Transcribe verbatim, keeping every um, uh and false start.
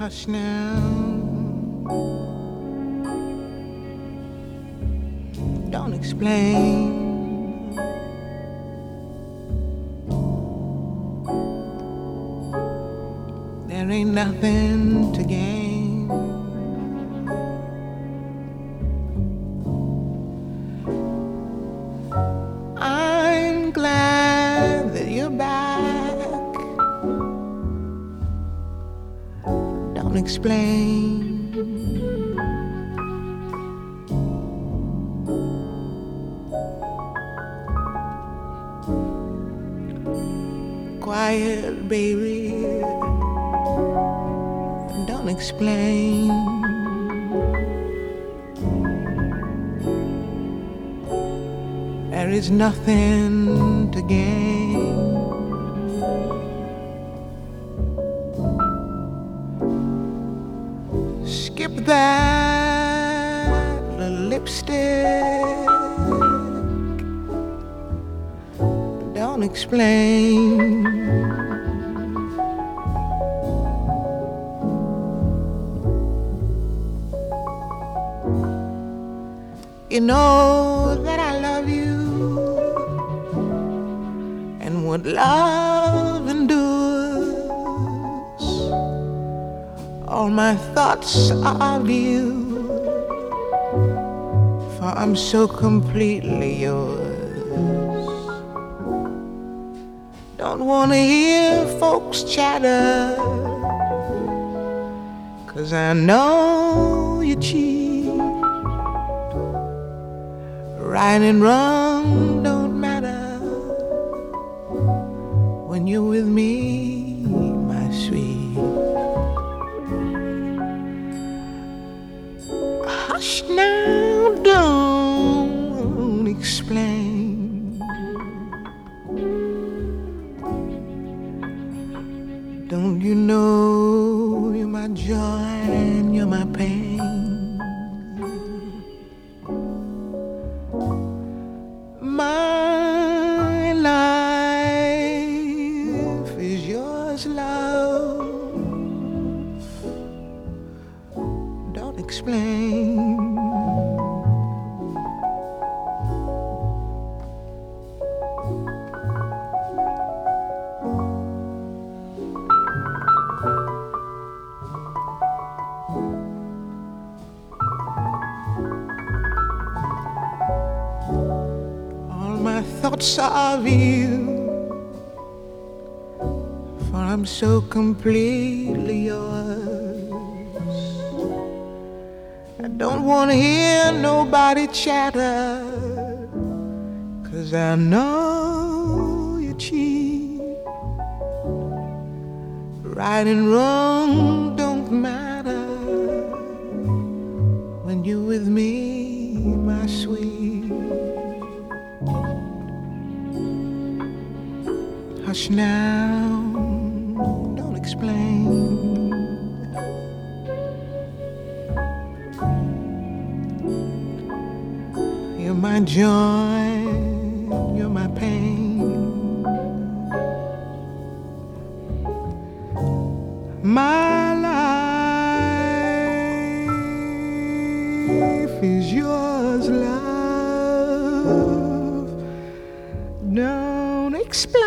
Hush now, don't explain. There ain't nothing to gain. I'm glad that you're back. Don't explain. Quiet, baby. Don't explain. There is nothing to gain. Skip that lipstick. Don't explain. You know that I love you, and what love endures. All my thoughts are of you, for I'm so completely yours. Don't wanna hear folks chatter, 'cause I know you cheat. Right and wrong don't matter when you're with me, my sweet. Hush now, don't explain. Don't you know you're my joy and you're my pain? My life is yours, love. Don't explain. My thoughts are of you, for I'm so completely yours. I don't want to hear nobody chatter, 'cause I know you cheat. Right and wrong don't matter when you're with me, my sweet. Hush now, don't explain. You're my joy, you're my pain. My life is yours, love. Don't explain.